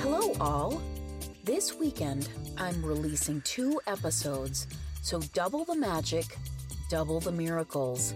Hello, all. This weekend, I'm releasing 2 episodes, so double the magic, double the miracles.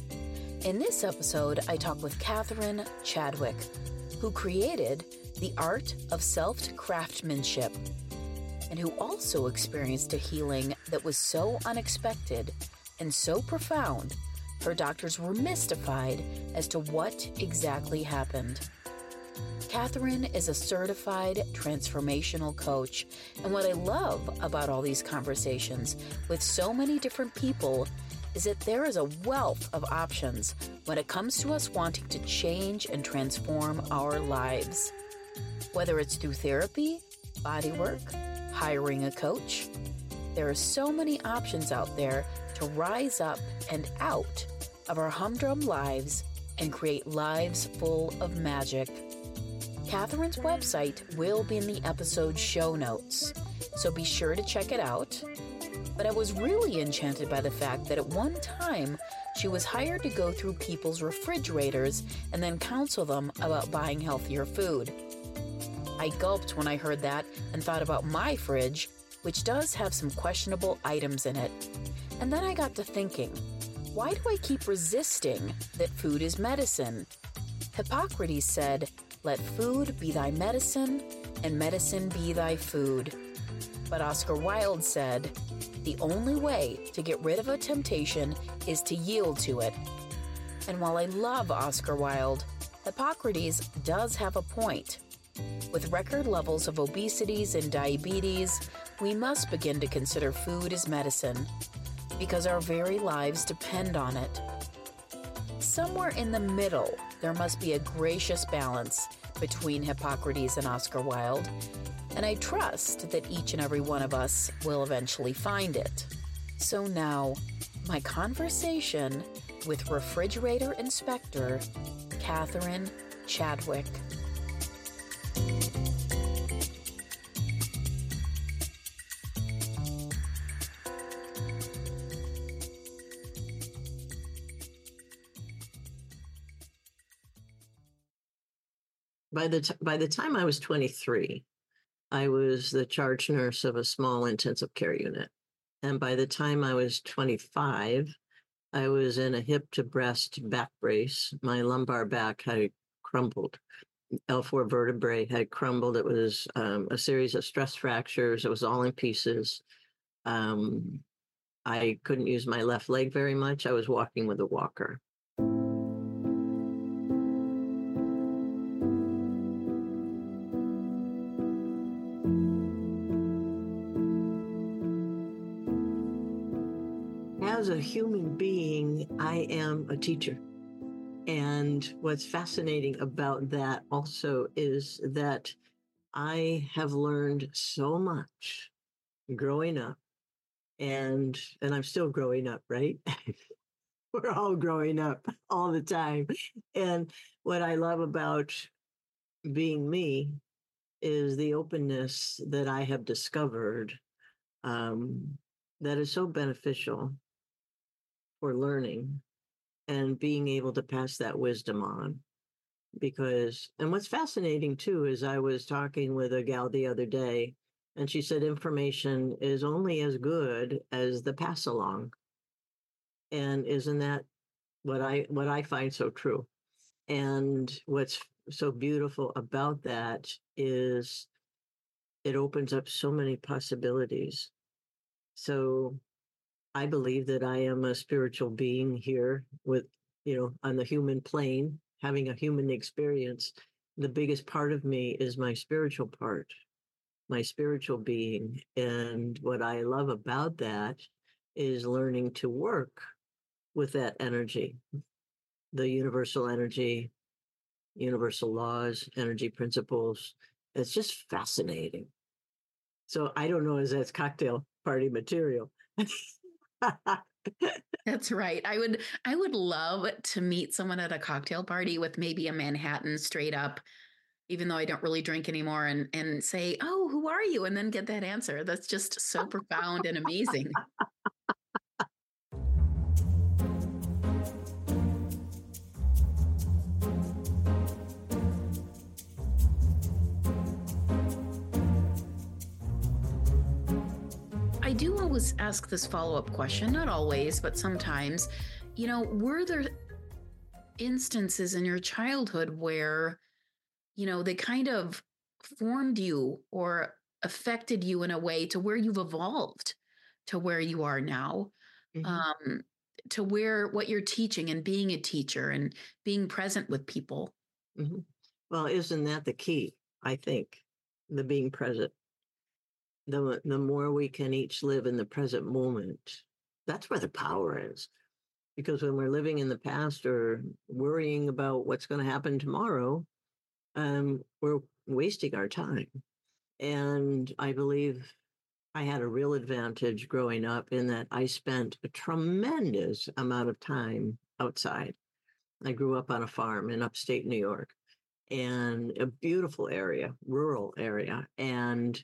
In this episode, I talk with Catherine Chadwick, who created the art of self-craftsmanship, and who also experienced a healing that was so unexpected and so profound, her doctors were mystified as to what exactly happened. Catherine is a certified transformational coach, and what I love about all these conversations with so many different people is that there is a wealth of options when it comes to us wanting to change and transform our lives. Whether it's through therapy, bodywork, hiring a coach, there are so many options out there to rise up and out of our humdrum lives and create lives full of magic. Catherine's website will be in the episode show notes, so be sure to check it out. But I was really enchanted by the fact that at one time, she was hired to go through people's refrigerators and then counsel them about buying healthier food. I gulped when I heard that and thought about my fridge, which does have some questionable items in it. And then I got to thinking, why do I keep resisting that food is medicine? Hippocrates said, "Let food be thy medicine, and medicine be thy food." But Oscar Wilde said, "The only way to get rid of a temptation is to yield to it." And while I love Oscar Wilde, Hippocrates does have a point. With record levels of obesities and diabetes, we must begin to consider food as medicine, because our very lives depend on it. Somewhere in the middle, there must be a gracious balance between Hippocrates and Oscar Wilde, and I trust that each and every one of us will eventually find it. So now, my conversation with refrigerator inspector Catherine Chadwick. By the time I was 23, I was the charge nurse of a small intensive care unit. And by the time I was 25, I was in a hip to breast back brace. My lumbar back had crumbled. L4 vertebrae had crumbled. It was a series of stress fractures. It was all in pieces. I couldn't use my left leg very much. I was walking with a walker. As a human being, I am a teacher. And what's fascinating about that also is that I have learned so much growing up, and I'm still growing up, right? We're all growing up all the time. And what I love about being me is the openness that I have discovered that is so beneficial for learning and being able to pass that wisdom on. And what's fascinating too is I was talking with a gal the other day, and she said information is only as good as the pass along. And isn't that what I find so true? And what's so beautiful about that is it opens up so many possibilities. So I believe that I am a spiritual being here with, on the human plane, having a human experience. The biggest part of me is my spiritual part, my spiritual being. And what I love about that is learning to work with that energy, the universal energy, universal laws, energy principles. It's just fascinating. So I don't know if that's cocktail party material. That's right. I would love to meet someone at a cocktail party with maybe a Manhattan straight up, even though I don't really drink anymore, and say, "Oh, who are you?" and then get that answer. That's just so profound and amazing. do always ask this follow-up question, not always, but sometimes, were there instances in your childhood where, they kind of formed you or affected you in a way to where you've evolved to where you are now, Mhm. um, to where what you're teaching and being a teacher and being present with people? Mhm. Well, isn't that the key? I think the being present. The more we can each live in the present moment, that's where the power is. Because when we're living in the past or worrying about what's going to happen tomorrow, we're wasting our time. And I believe I had a real advantage growing up in that I spent a tremendous amount of time outside. I grew up on a farm in upstate New York, and a beautiful area, rural area. And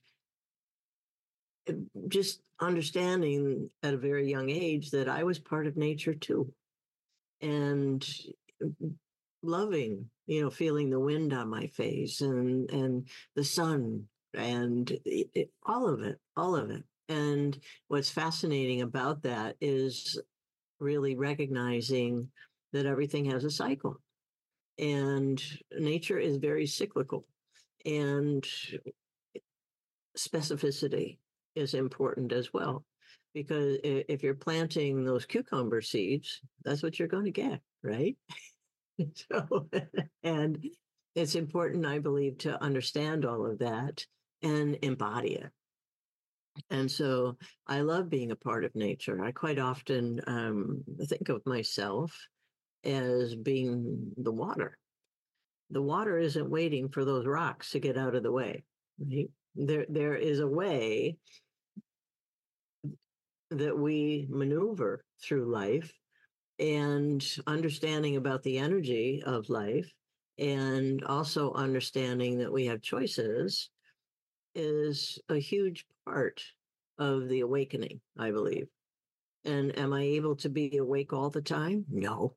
just understanding at a very young age that I was part of nature too. And loving, feeling the wind on my face and the sun and all of it. And what's fascinating about that is really recognizing that everything has a cycle and nature is very cyclical. And specificity is important as well because if you're planting those cucumber seeds, that's what you're going to get, right? So, and it's important, I believe, to understand all of that and embody it. And so I love being a part of nature. I quite often think of myself as being the water. The water isn't waiting for those rocks to get out of the way. Right? There is a way that we maneuver through life and understanding about the energy of life and also understanding that we have choices is a huge part of the awakening, I believe. And am I able to be awake all the time? No.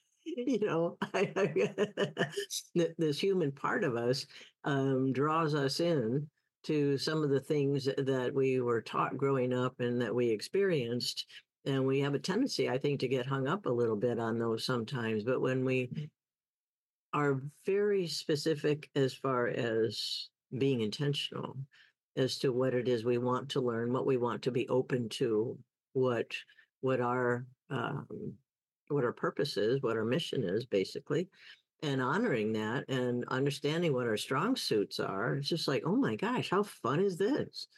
This human part of us draws us in to some of the things that we were taught growing up and that we experienced. And we have a tendency, I think, to get hung up a little bit on those sometimes. But when we are very specific as far as being intentional as to what it is we want to learn, what we want to be open to, what what our what our purpose is, what our mission is, basically, and honoring that and understanding what our strong suits are. It's just like, oh my gosh, how fun is this?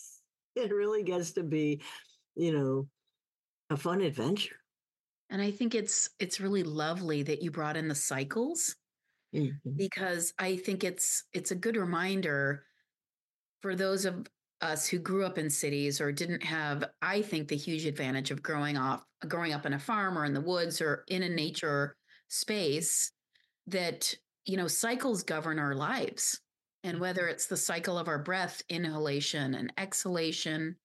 It really gets to be, you know, a fun adventure. And I think it's really lovely that you brought in the cycles, Mhm. because I think it's a good reminder for those of us who grew up in cities or didn't have, I think, the huge advantage of growing up in a farm or in the woods or in a nature space, that cycles govern our lives. And whether it's the cycle of our breath, inhalation and exhalation,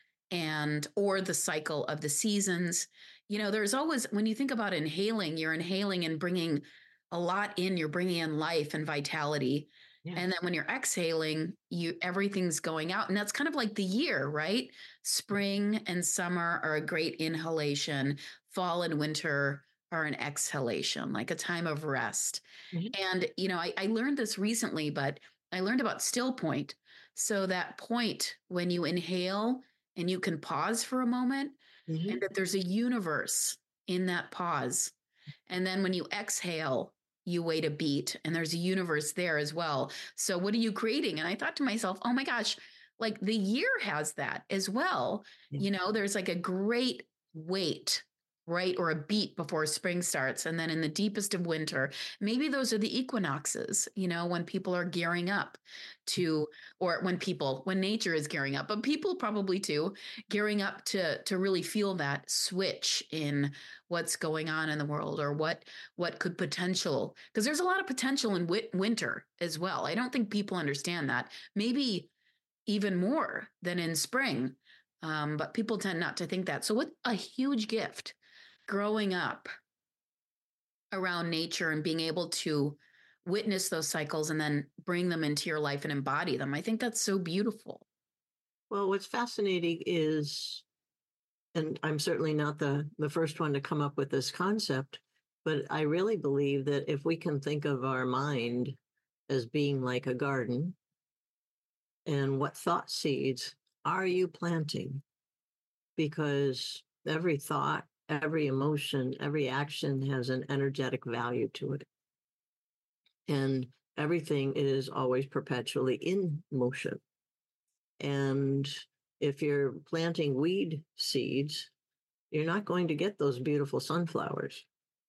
and or the cycle of the seasons, there's always, when you think about inhaling, you're inhaling and bringing a lot in, you're bringing in life and vitality. And then Yes. when you're exhaling, everything's going out. And that's kind of like the year, right? Spring and summer are a great inhalation. Fall and winter are an exhalation, like a time of rest. Mhm. And I learned this recently, but I learned about still point. So that point when you inhale and you can pause for a moment, and Mhm. that there's a universe in that pause. And then when you exhale, you wait a beat and there's a universe there as well. So what are you creating? And I thought to myself, oh my gosh, like the year has that as well. Yeah. There's like a great wait, right? Or a beat before spring starts. And then in the deepest of winter, maybe those are the equinoxes, when people are gearing up to, or when nature is gearing up, but people probably too, gearing up to really feel that switch in what's going on in the world, or what could potential, because there's a lot of potential in winter as well. I don't think people understand that, maybe even more than in spring. But people tend not to think that. So what a huge gift growing up around nature and being able to witness those cycles and then bring them into your life and embody them. I think that's so beautiful. Well, what's fascinating is, and I'm certainly not the first one to come up with this concept, but I really believe that if we can think of our mind as being like a garden, and what thought seeds are you planting? Because every thought, every emotion, every action has an energetic value to it. And everything is always perpetually in motion. And if you're planting weed seeds, you're not going to get those beautiful sunflowers.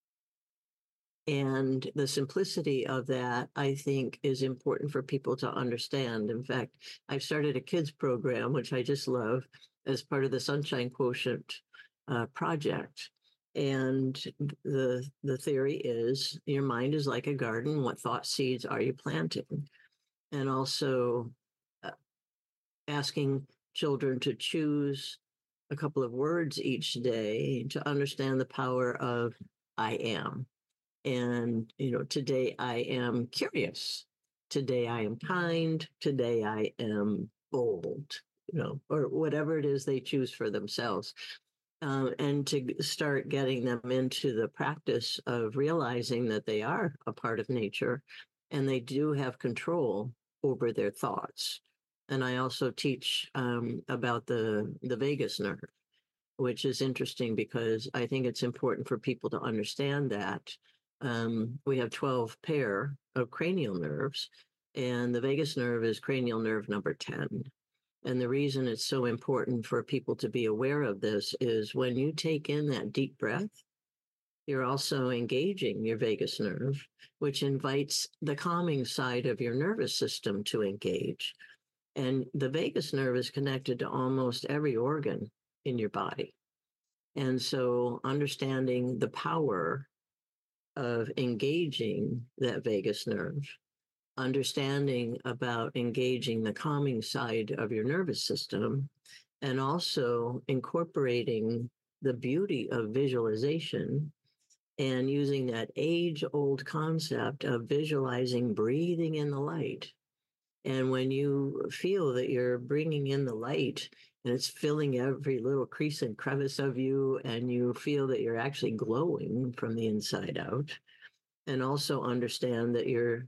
And the simplicity of that, I think, is important for people to understand. In fact, I've started a kids program, which I just love, as part of the Sunshine Quotient project. And the theory is your mind is like a garden. What thought seeds are you planting? And also uh, asking children to choose a couple of words each day to understand the power of I am. And, today I am curious. Today I am kind. Today I am bold, or whatever it is they choose for themselves. And to start getting them into the practice of realizing that they are a part of nature and they do have control over their thoughts. And I also teach about the vagus nerve, which is interesting because I think it's important for people to understand that we have 12 pair of cranial nerves, and the vagus nerve is cranial nerve number 10. And the reason it's so important for people to be aware of this is when you take in that deep breath, you're also engaging your vagus nerve, which invites the calming side of your nervous system to engage. And the vagus nerve is connected to almost every organ in your body. And so understanding the power of engaging that vagus nerve, understanding about engaging the calming side of your nervous system, and also incorporating the beauty of visualization and using that age old concept of visualizing breathing in the light. And when you feel that you're bringing in the light and it's filling every little crease and crevice of you, and you feel that you're actually glowing from the inside out, and also understand that you're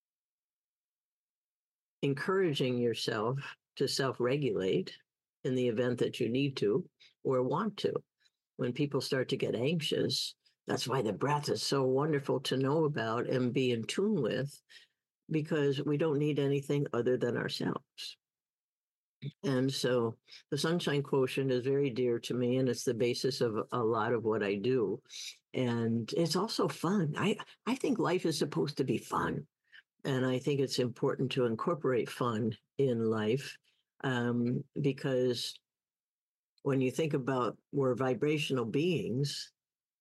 encouraging yourself to self regulate in the event that you need to or want to. When people start to get anxious, that's why the breath is so wonderful to know about and be in tune with, because we don't need anything other than ourselves. And so the sunshine quotient is very dear to me, and it's the basis of a lot of what I do. And it's also fun. I think life is supposed to be fun. And I think it's important to incorporate fun in life, because when you think about we're vibrational beings,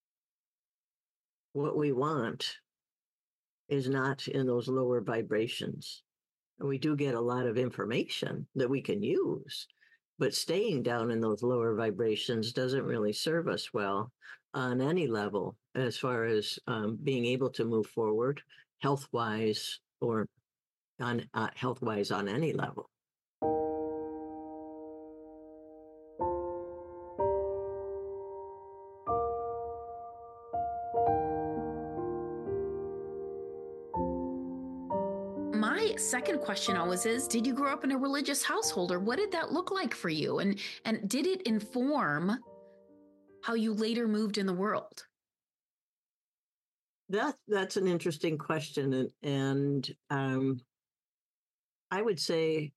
what we want is not in those lower vibrations. And we do get a lot of information that we can use, but staying down in those lower vibrations doesn't really serve us well on any level as far as being able to move forward health wise or on health wise on any level. My second question always is, did you grow up in a religious household, or what did that look like for you? And did it inform how you later moved in the world? That's an interesting question, and I would say,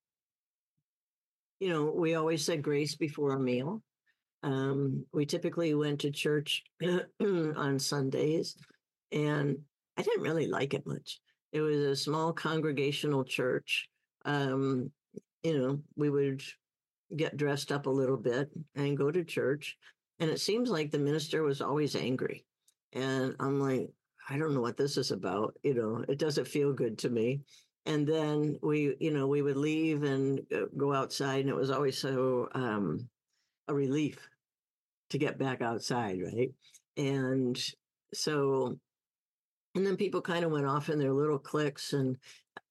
we always said grace before a meal. We typically went to church on Sundays, and I didn't really like it much. It was a small congregational church. Um, we would get dressed up a little bit and go to church, and it seems like the minister was always angry. And I'm like, I don't know what this is about. It doesn't feel good to me. And then we would leave and go outside, and it was always so a relief to get back outside, right? And so, and then people kind of went off in their little cliques, and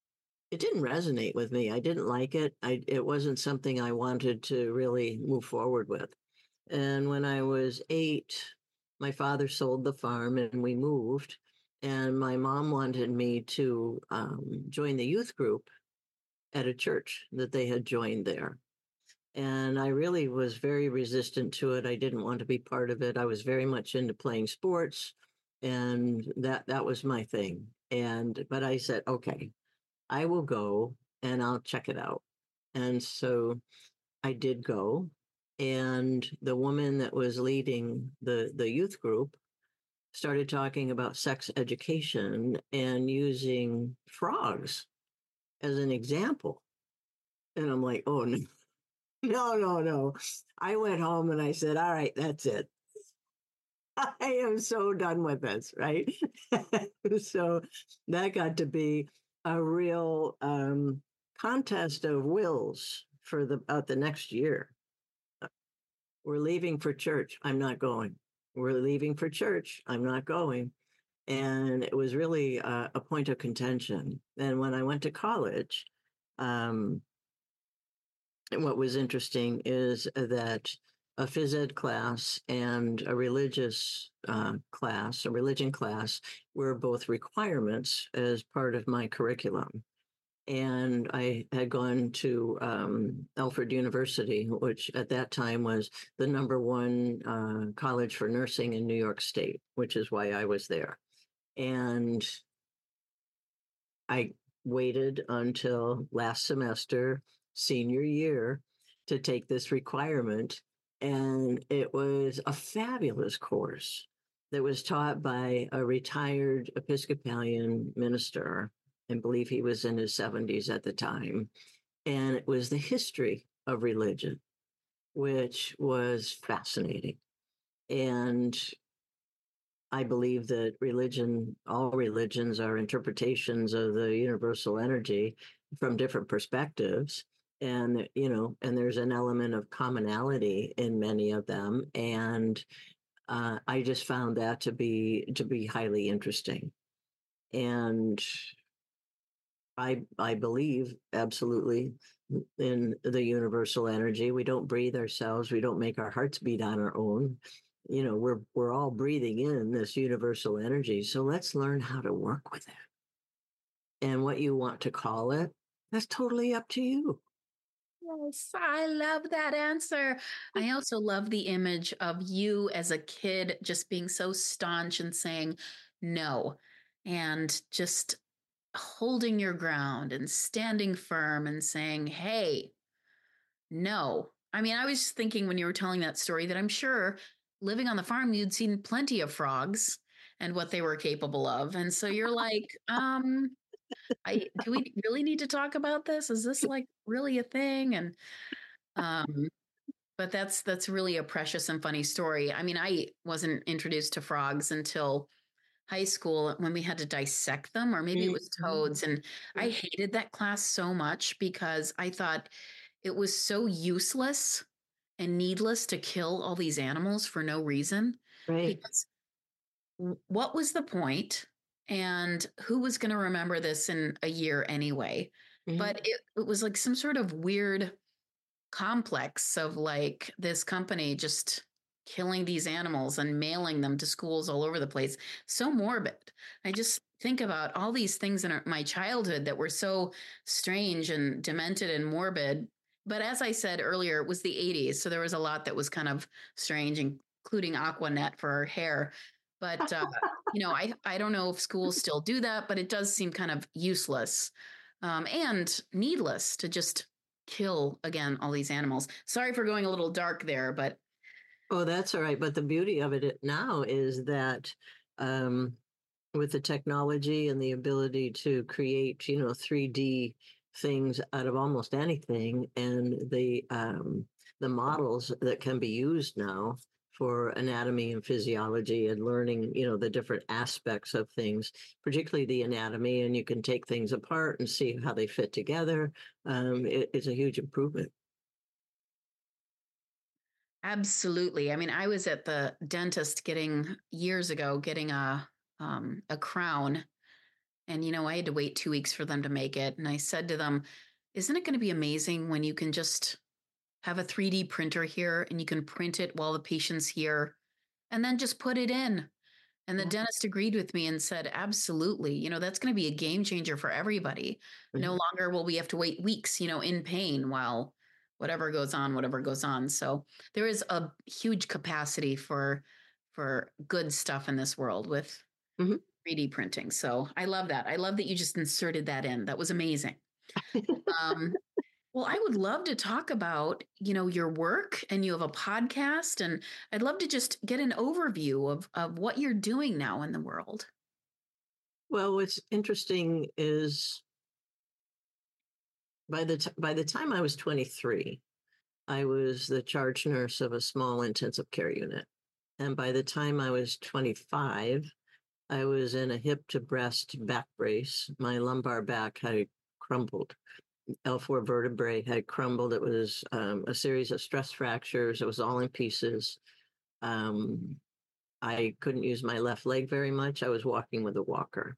it didn't resonate with me. I didn't like it. It wasn't something I wanted to really move forward with. And when I was 8, my father sold the farm and we moved. And my mom wanted me to join the youth group at a church that they had joined there. And I really was very resistant to it. I didn't want to be part of it. I was very much into playing sports, and that was my thing. And but I said, okay, I will go and I'll check it out. And so I did go. And the woman that was leading the youth group started talking about sex education and using frogs as an example. And I'm like, oh no, no, no, no. I went home and I said, all right, that's it. I am so done with this, right? So that got to be a real contest of wills for the next year. We're leaving for church. I'm not going. We're leaving for church. I'm not going. And it was really a point of contention. And when I went to college, um, what was interesting is that a phys ed class and a religious class, a religion class, were both requirements as part of my curriculum. And I had gone to Alfred University, which at that time was the number one college for nursing in New York State, which is why I was there. And I waited until last semester, senior year, to take this requirement. And it was a fabulous course that was taught by a retired Episcopalian minister. I believe he was in his 70s at the time. And it was the history of religion, which was fascinating. And I believe that all religions are interpretations of the universal energy from different perspectives. And, and there's an element of commonality in many of them. And I just found that to be highly interesting. And I believe absolutely in the universal energy. We don't breathe ourselves. We don't make our hearts beat on our own. We're all breathing in this universal energy. So let's learn how to work with it. And what you want to call it, that's totally up to you. Yes, I love that answer. I also love the image of you as a kid just being so staunch and saying no, and just holding your ground and standing firm and saying, hey, no. I mean, I was thinking when you were telling that story that I'm sure living on the farm, you'd seen plenty of frogs and what they were capable of. And so you're like, do we really need to talk about this? Is this like really a thing? And um, but that's really a precious and funny story. I mean, I wasn't introduced to frogs until high school when we had to dissect them, or maybe it was Mhm. toads. And I hated that class so much because I thought it was so useless and needless to kill all these animals for no reason. Right. Because what was the point? And who was going to remember this in a year anyway? Mhm. But it was like some sort of weird complex of like this company just killing these animals and mailing them to schools all over the place. So morbid. I just think about all these things in my childhood that were so strange and demented and morbid. But as I said earlier, it was the 80s. So there was a lot that was kind of strange, including Aquanet for our hair. But, I don't know if schools still do that, but it does seem kind of useless and needless to just kill again all these animals. Sorry for going a little dark there, but Oh, that's all right. But the beauty of it now is that um, with the technology and the ability to create, 3D things out of almost anything, and the models that can be used now for anatomy and physiology and learning, the different aspects of things, particularly the anatomy, and you can take things apart and see how they fit together. It's a huge improvement. absolutely. I mean, I was at the dentist years ago getting a crown, And, I had to wait 2 weeks for them to make it. And I said to them, isn't it going to be amazing when you can just have a 3D printer here and you can print it while the patient's here and then just put it in? And the Yeah. dentist agreed with me and said, absolutely, that's going to be a game changer for everybody. No longer will we have to wait weeks, in pain while whatever goes on. So there is a huge capacity for good stuff in this world with Mm-hmm. 3D printing. So I love that. I love that you just inserted that in. That was amazing. Um, well, I would love to talk about, your work, and you have a podcast, and I'd love to just get an overview of what you're doing now in the world. Well, what's interesting is by the time I was 23, I was the charge nurse of a small intensive care unit. And by the time I was 25, I was in a hip to breast back brace. My lumbar back had crumbled. L4 vertebrae had crumbled. It was a series of stress fractures. It was all in pieces. Um, I couldn't use my left leg very much. I was walking with a walker.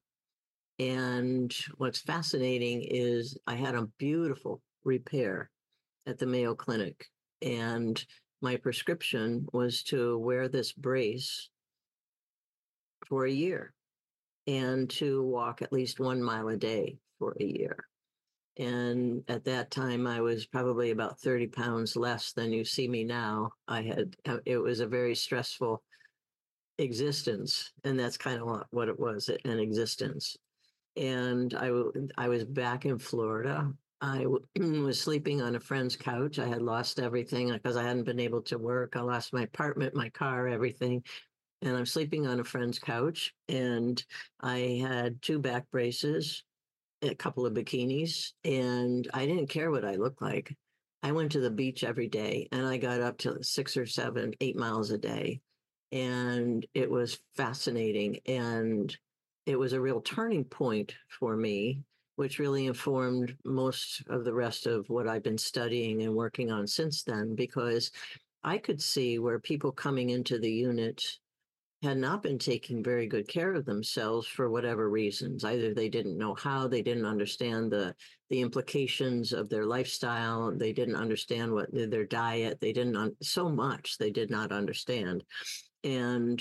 And what's fascinating is I had a beautiful repair at the Mayo Clinic. And my prescription was to wear this brace for a year and to walk at least 1 mile a day for a year. And at that time, I was probably about 30 pounds less than you see me now. It was a very stressful existence. And that's kind of what it was, an existence. And I was back in Florida. I was sleeping on a friend's couch. I had lost everything because I hadn't been able to work. I lost my apartment, my car, everything. And I'm sleeping on a friend's couch. And I had 2 back braces, a couple of bikinis, and I didn't care what I looked like. I went to the beach every day, and I got up to 6 or 7, 8 miles a day. And it was fascinating. And it was a real turning point for me, which really informed most of the rest of what I've been studying and working on since then, because I could see where people coming into the unit had not been taking very good care of themselves for whatever reasons. Either they didn't know how, they didn't understand the implications of their lifestyle, they didn't understand what their diet, they didn't so much they did not understand. And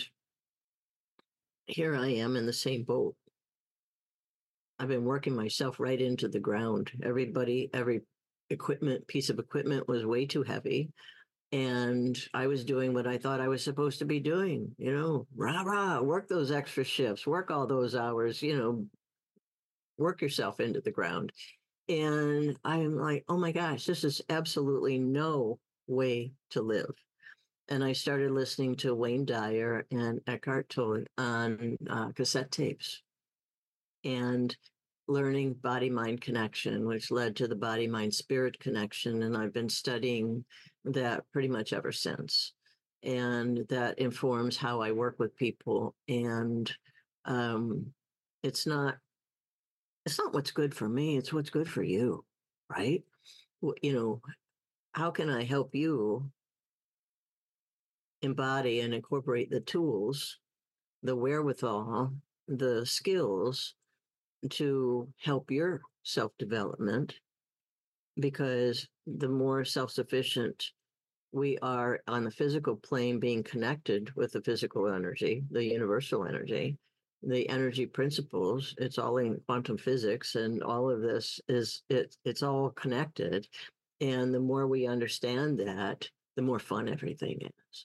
here I am in the same boat. I've been working myself right into the ground. Every piece of equipment was way too heavy. And I was doing what I thought I was supposed to be doing, rah, rah, work those extra shifts, work all those hours, work yourself into the ground. And I'm like, oh my gosh, this is absolutely no way to live. And I started listening to Wayne Dyer and Eckhart Tolle on cassette tapes and learning body mind connection, which led to the body mind spirit connection. And I've been studying that pretty much ever since. And that informs how I work with people. And um, it's not what's good for me, it's what's good for you, right? How can I help you embody and incorporate the tools, the wherewithal, the skills to help your self-development? Because the more self-sufficient we are on the physical plane, being connected with the physical energy, the universal energy, the energy principles, it's all in quantum physics, and all of this it's all connected. And the more we understand that, the more fun everything is.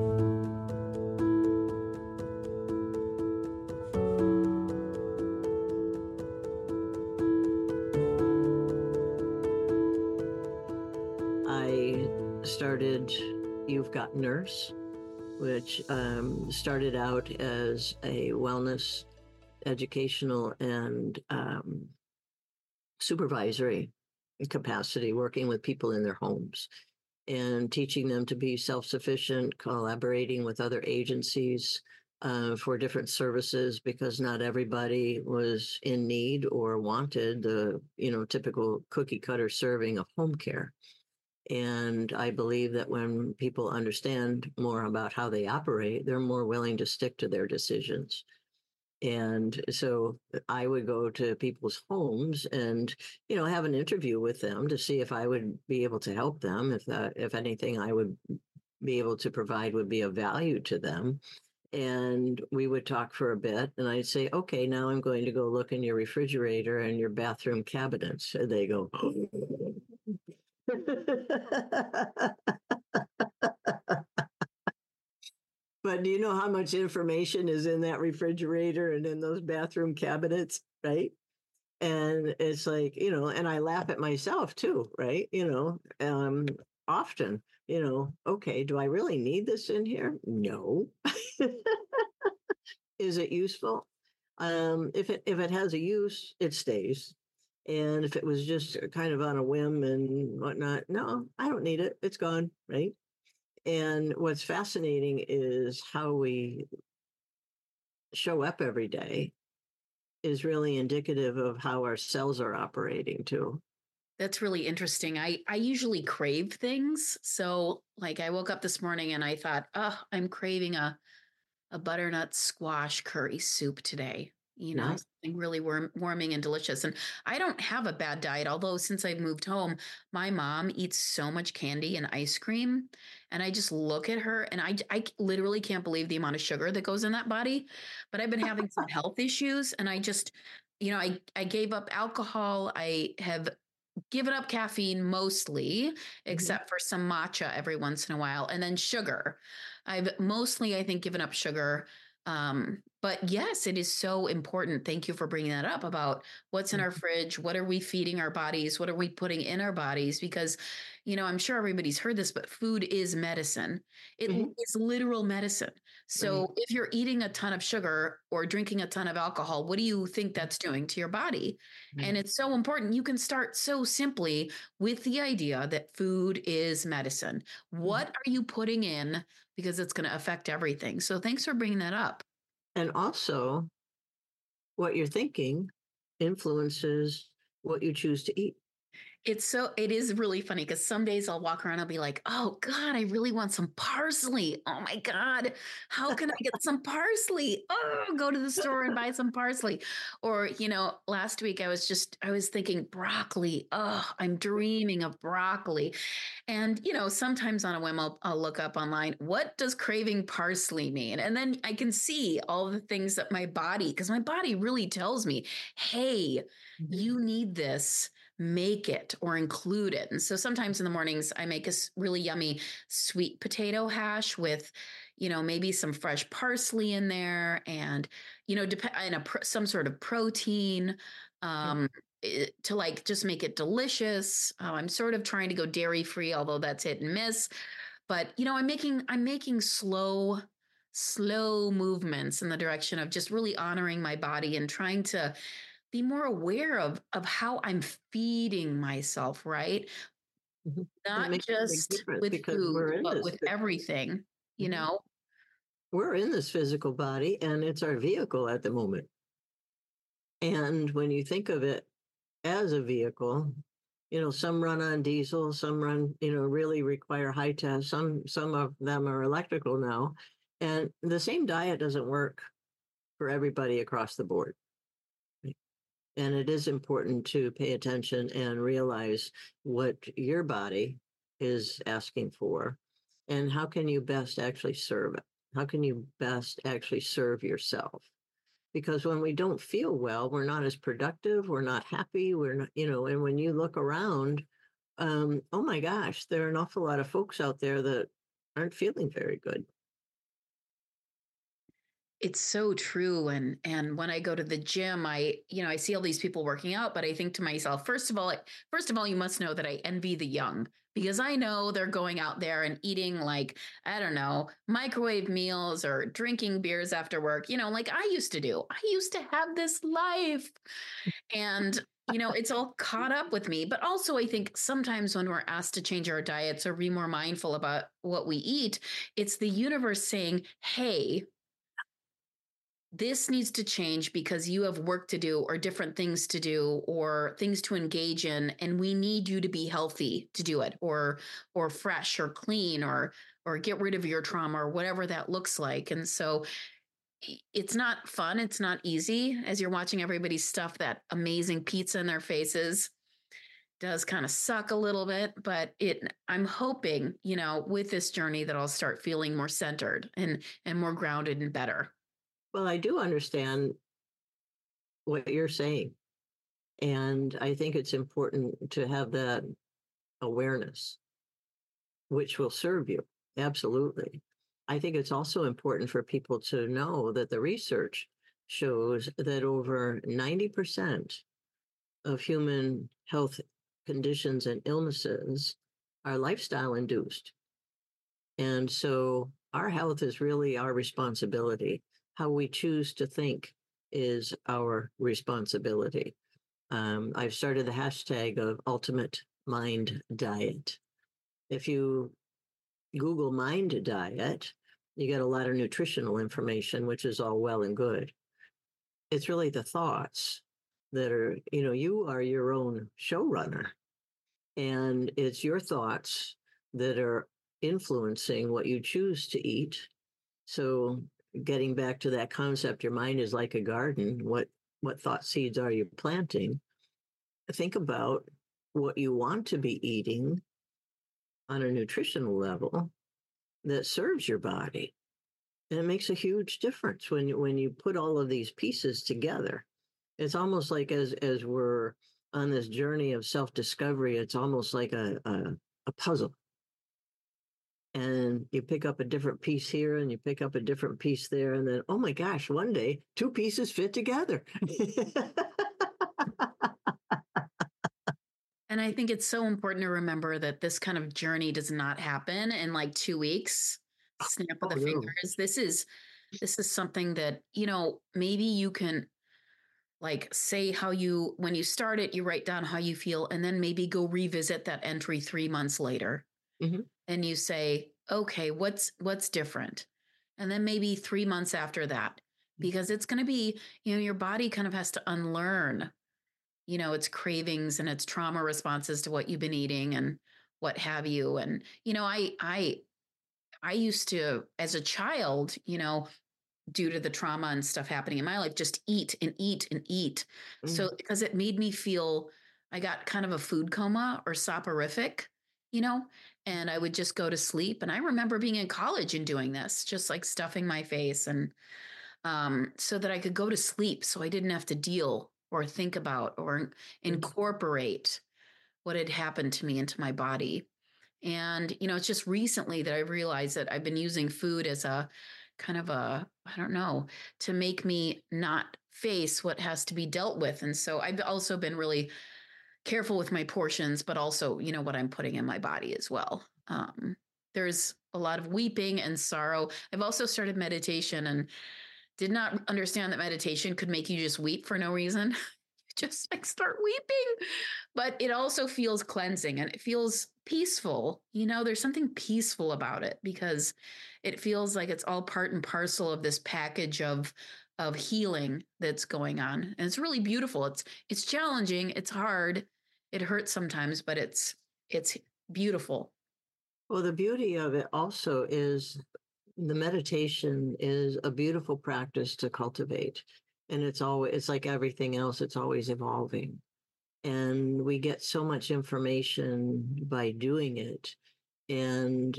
I started You've Got Nurse, which started out as a wellness, educational, and supervisory capacity, working with people in their homes and teaching them to be self-sufficient, collaborating with other agencies for different services, because not everybody was in need or wanted the typical cookie cutter serving of home care. And I believe that when people understand more about how they operate, they're more willing to stick to their decisions. And so I would go to people's homes and, have an interview with them to see if I would be able to help them, if anything I would be able to provide would be of value to them. And we would talk for a bit, and I'd say, okay, now I'm going to go look in your refrigerator and your bathroom cabinets. And they go, but do you know how much information is in that refrigerator and in those bathroom cabinets, right? And it's like, and I laugh at myself too, right? Often, okay, do I really need this in here? No. Is it useful? If it has a use, it stays. And if it was just kind of on a whim and whatnot, no, I don't need it. It's gone, right? And what's fascinating is how we show up every day is really indicative of how our cells are operating too. That's really interesting. I usually crave things. So like I woke up this morning and I thought, oh, I'm craving a butternut squash curry soup today. Yeah. Something really warming and delicious. And I don't have a bad diet, although since I moved home, my mom eats so much candy and ice cream. And I just look at her and I literally can't believe the amount of sugar that goes in that body. But I've been having some health issues and I just, I gave up alcohol. I have given up caffeine mostly, except for some matcha every once in a while, and then sugar. I've mostly, I think, given up sugar. But yes, it is so important. Thank you for bringing that up about what's in our fridge. What are we feeding our bodies? What are we putting in our bodies? Because, I'm sure everybody's heard this, but food is medicine. It Mm-hmm. is literal medicine. So Right. if you're eating a ton of sugar or drinking a ton of alcohol, what do you think that's doing to your body? And Right. it's so important. You can start so simply with the idea that food is medicine. What Mhm. are you putting in? Because it's going to affect everything. So thanks for bringing that up. And also, what you're thinking influences what you choose to eat. It is really funny because some days I'll walk around, I'll be like, oh God, I really want some parsley. Oh my God, how can I get some parsley? Oh, go to the store and buy some parsley. Or, last week I was thinking broccoli. Oh, I'm dreaming of broccoli. And, sometimes on a whim, I'll look up online, what does craving parsley mean? And then I can see all the things that because my body really tells me, hey, Mhm. you need this, make it or include it. And so sometimes in the mornings, I make a really yummy sweet potato hash with, maybe some fresh parsley in there and, some sort of protein. Yeah. To like just make it delicious. I'm sort of trying to go dairy free, although that's hit and miss. But I'm making slow movements in the direction of just really honoring my body and trying to be more aware of how I'm feeding myself, right? Mhm. It Not makes a big just difference with because food, but with everything, you Mhm. know? We're in this physical body and it's our vehicle at the moment. And when you think of it as a vehicle, some run on diesel, some run, really require high test. Some of them are electrical now. And the same diet doesn't work for everybody across the board. And it is important to pay attention and realize what your body is asking for and how can you best actually serve it? How can you best actually serve yourself? Because when we don't feel well, we're not as productive, we're not happy, we're not, and when you look around, oh my gosh, there are an awful lot of folks out there that aren't feeling very good. It's so true. And when I go to the gym, I see all these people working out, but I think to myself, first of all, you must know that I envy the young because I know they're going out there and eating like, I don't know, microwave meals or drinking beers after work, like I used to do. I used to have this life. And it's all caught up with me. But also, I think sometimes when we're asked to change our diets or be more mindful about what we eat, it's the universe saying, hey, this needs to change because you have work to do or different things to do or things to engage in and we need you to be healthy to do it or fresh or clean or get rid of your trauma or whatever that looks like. And so it's not fun. It's not easy as you're watching everybody stuff that amazing pizza in their faces. Does kind of suck a little bit, but I'm hoping, with this journey that I'll start feeling more centered and more grounded and better. Well, I do understand what you're saying. And I think it's important to have that awareness, which will serve you. Absolutely. I think it's also important for people to know that the research shows that over 90% of human health conditions and illnesses are lifestyle induced. And so our health is really our responsibility. How we choose to think is our responsibility. I've started the hashtag of Ultimate Mind Diet. If you Google Mind Diet, you get a lot of nutritional information, which is all well and good. It's really the thoughts that are, you are your own showrunner. And it's your thoughts that are influencing what you choose to eat. So getting back to that concept, your mind is like a garden. What thought seeds are you planting? Think about what you want to be eating on a nutritional level that serves your body. And it makes a huge difference when you put all of these pieces together. It's almost like as we're on this journey of self-discovery, it's almost like a puzzle. And you pick up a different piece here and you pick up a different piece there. And then, oh my gosh, one day, two pieces fit together. And I think it's so important to remember that this kind of journey does not happen in like 2 weeks, snap of the fingers. This is something that, maybe you can like say when you start it, you write down how you feel and then maybe go revisit that entry 3 months later. Mm-hmm. And you say, okay, what's different? And then maybe 3 months after that, because it's going to be, your body kind of has to unlearn its cravings and its trauma responses to what you've been eating and what have you. And, I used to, as a child, due to the trauma and stuff happening in my life, just eat and eat and eat. Mm. So, because it made me feel, I got kind of a food coma or soporific, and I would just go to sleep. And I remember being in college and doing this, just like stuffing my face and so that I could go to sleep so I didn't have to deal or think about or incorporate what had happened to me into my body. And, it's just recently that I realized that I've been using food as a kind of I don't know, to make me not face what has to be dealt with. And so I've also been really careful with my portions, but also, what I'm putting in my body as well. There's a lot of weeping and sorrow. I've also started meditation and did not understand that meditation could make you just weep for no reason. Just like start weeping. But it also feels cleansing and it feels peaceful. There's something peaceful about it because it feels like it's all part and parcel of this package of healing that's going on. And it's really beautiful. It's challenging, it's hard, it hurts sometimes, but it's beautiful. Well, the beauty of it also is the meditation is a beautiful practice to cultivate. And it's like everything else, it's always evolving. And we get so much information by doing it. And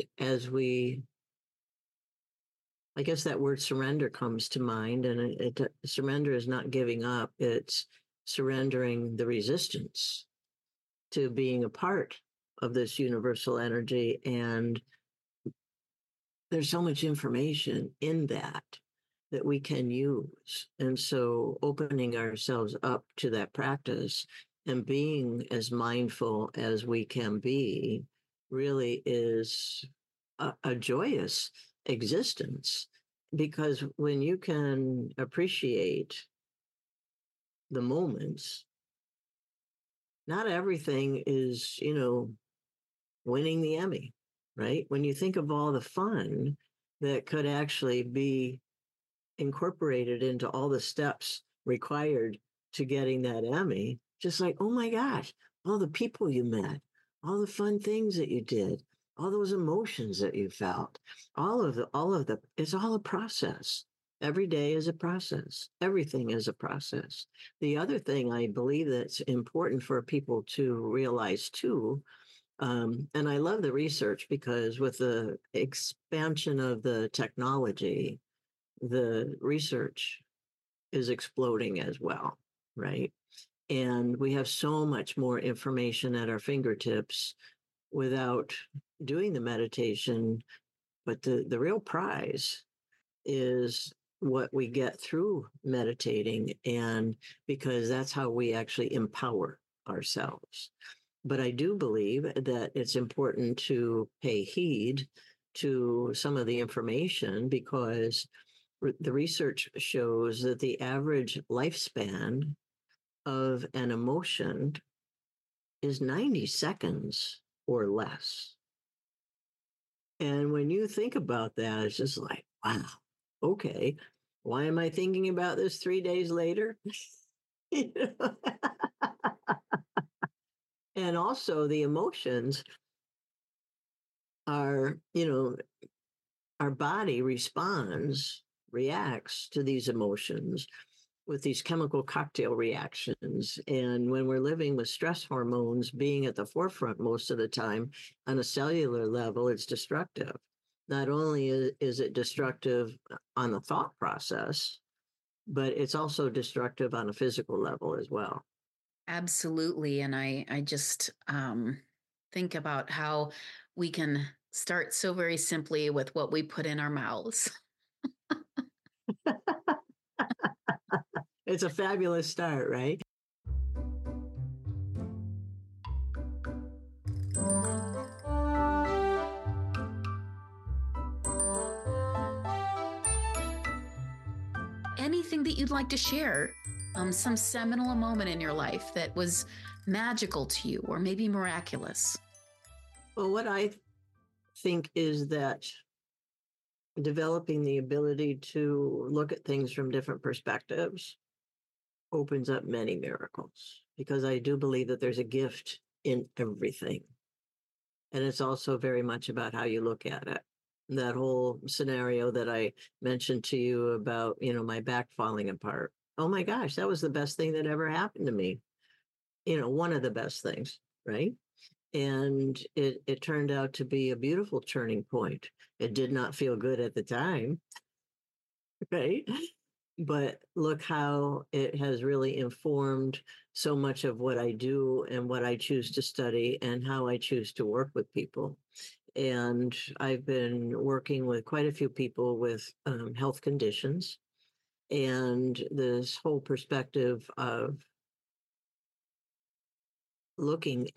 I guess that word surrender comes to mind. And surrender is not giving up, it's surrendering the resistance to being a part of this universal energy. And there's so much information in that we can use. And so opening ourselves up to that practice and being as mindful as we can be really is a joyous existence. Because when you can appreciate the moments, not everything is, winning the Emmy, right? When you think of all the fun that could actually be incorporated into all the steps required to getting that Emmy, just like, oh my gosh, all the people you met, all the fun things that you did, all those emotions that you felt, all of the, it's all a process. Every day is a process. Everything is a process. The other thing I believe that's important for people to realize too, and I love the research because with the expansion of the technology, the research is exploding as well, right? And we have so much more information at our fingertips without doing the meditation. But the real prize is what we get through meditating, and because that's how we actually empower ourselves. But I do believe that it's important to pay heed to some of the information because the research shows that the average lifespan of an emotion is 90 seconds or less. And when you think about that, it's just like, wow, okay, why am I thinking about this 3 days later? You know? And also the emotions are, our body reacts to these emotions with these chemical cocktail reactions. And when we're living with stress hormones being at the forefront most of the time, on a cellular level, it's destructive. Not only is it destructive on the thought process, but it's also destructive on a physical level as well. Absolutely. And I just think about how we can start so very simply with what we put in our mouths. It's a fabulous start, right? Anything that you'd like to share, some seminal moment in your life that was magical to you or maybe miraculous. Well, what I think is that developing the ability to look at things from different perspectives opens up many miracles because I do believe that there's a gift in everything. And it's also very much about how you look at it. That whole scenario that I mentioned to you about, my back falling apart. Oh my gosh, that was the best thing that ever happened to me. One of the best things, right? And it turned out to be a beautiful turning point. It did not feel good at the time, right? But look how it has really informed so much of what I do and what I choose to study and how I choose to work with people. And I've been working with quite a few people with health conditions. And this whole perspective of looking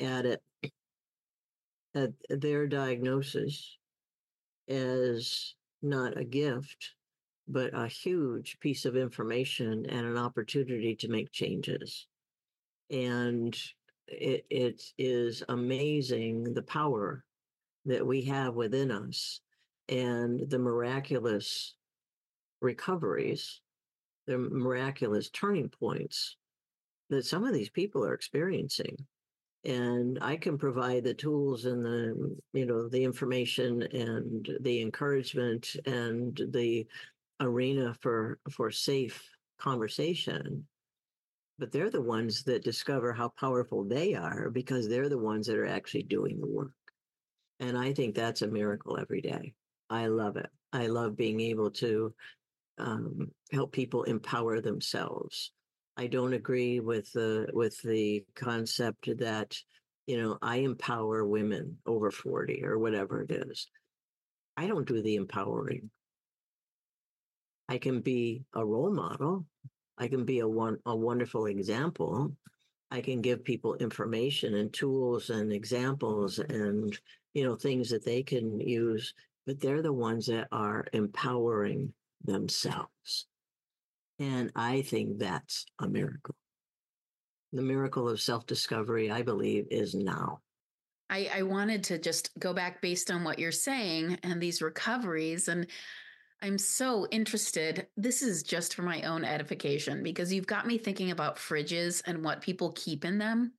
at their diagnosis as not a gift, but a huge piece of information and an opportunity to make changes. And it is amazing the power that we have within us and the miraculous recoveries, the miraculous turning points that some of these people are experiencing. And I can provide the tools and the information and the encouragement and the arena for safe conversation, but they're the ones that discover how powerful they are because they're the ones that are actually doing the work. And I think that's a miracle every day. I love it. I love being able to help people empower themselves. I don't agree with the concept that I empower women over 40 or whatever it is. I don't do the empowering. I can be a role model. I can be a wonderful example. I can give people information and tools and examples and things that they can use, but they're the ones that are empowering themselves. And I think that's a miracle. The miracle of self-discovery, I believe, is now. I wanted to just go back based on what you're saying and these recoveries. And I'm so interested. This is just for my own edification because you've got me thinking about fridges and what people keep in them.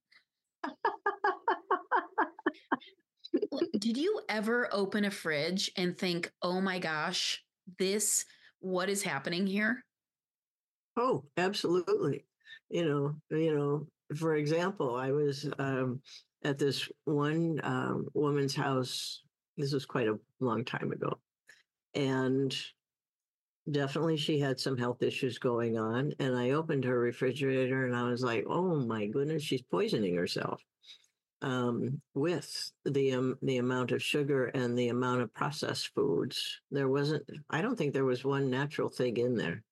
Did you ever open a fridge and think, oh my gosh, this what is happening here? Oh, absolutely. For example, I was at this one woman's house. This was quite a long time ago. And definitely she had some health issues going on. And I opened her refrigerator and I was like, oh my goodness, she's poisoning herself with the amount of sugar and the amount of processed foods. I don't think there was one natural thing in there.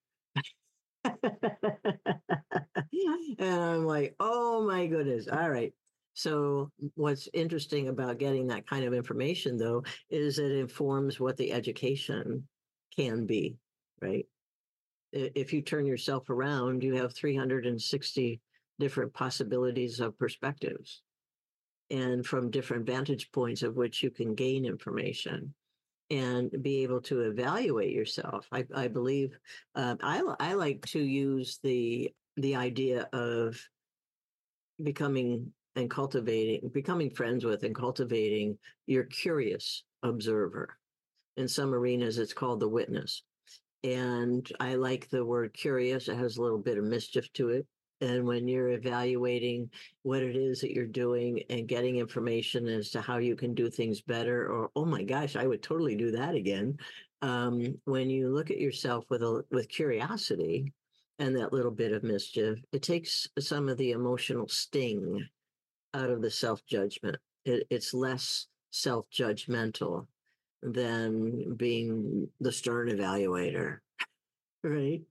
And I'm like, oh my goodness. All right. So what's interesting about getting that kind of information, though, is it informs what the education can be, right? If you turn yourself around, you have 360 different possibilities of perspectives and from different vantage points of which you can gain information and be able to evaluate yourself. I believe I like to use the idea of becoming friends with and cultivating your curious observer. In some arenas, it's called the witness. And I like the word curious. It has a little bit of mischief to it. And when you're evaluating what it is that you're doing and getting information as to how you can do things better, or, oh my gosh, I would totally do that again. When you look at yourself with curiosity and that little bit of mischief, it takes some of the emotional sting out of the self-judgment. It's less self-judgmental than being the stern evaluator, right?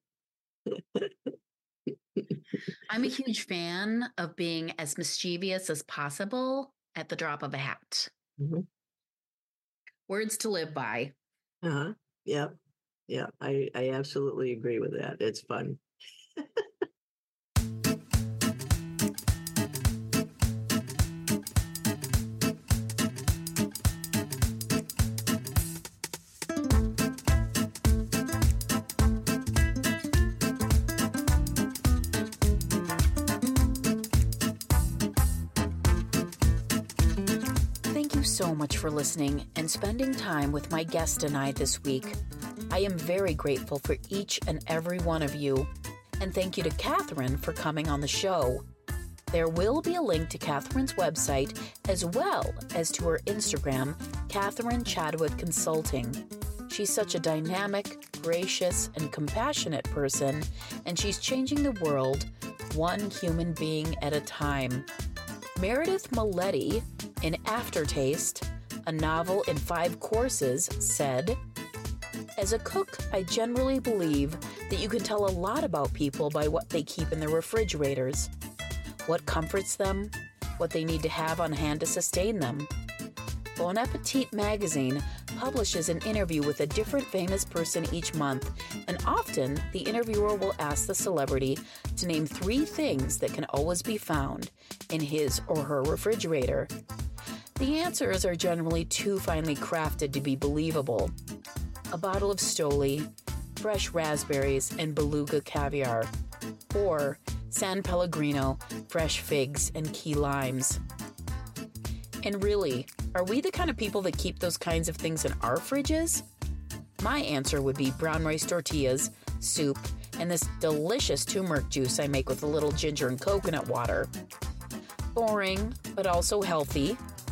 I'm a huge fan of being as mischievous as possible at the drop of a hat. Mm-hmm. Words to live by. Uh-huh. Yep. Yeah. I absolutely agree with that. It's fun. So much for listening and spending time with my guest and I this week. I am very grateful for each and every one of you, and thank you to Catherine for coming on the show. There will be a link to Catherine's website as well as to her Instagram, Catherine Chadwick Consulting. She's such a dynamic, gracious, and compassionate person, and she's changing the world one human being at a time. Meredith Maletti, in Aftertaste, a novel in 5 courses, said, "As a cook, I generally believe that you can tell a lot about people by what they keep in their refrigerators, what comforts them, what they need to have on hand to sustain them. Bon Appetit magazine publishes an interview with a different famous person each month, and often the interviewer will ask the celebrity to name 3 things that can always be found in his or her refrigerator. The answers are generally too finely crafted to be believable. A bottle of Stoli, fresh raspberries and beluga caviar, or San Pellegrino, fresh figs and key limes. And really, are we the kind of people that keep those kinds of things in our fridges? My answer would be brown rice tortillas, soup, and this delicious turmeric juice I make with a little ginger and coconut water. Boring, but also healthy.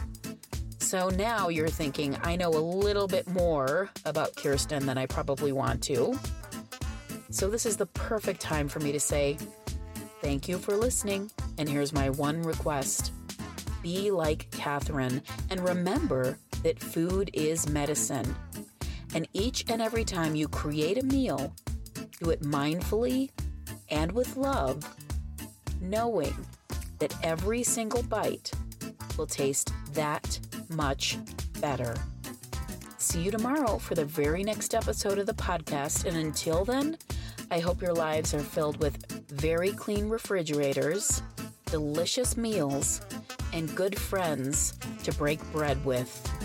So now you're thinking, I know a little bit more about Kirsten than I probably want to. So this is the perfect time for me to say, thank you for listening, and here's my one request. Be like Catherine, and remember that food is medicine. And each and every time you create a meal, do it mindfully and with love, knowing that every single bite will taste that much better. See you tomorrow for the very next episode of the podcast, and until then, I hope your lives are filled with very clean refrigerators, delicious meals, and good friends to break bread with.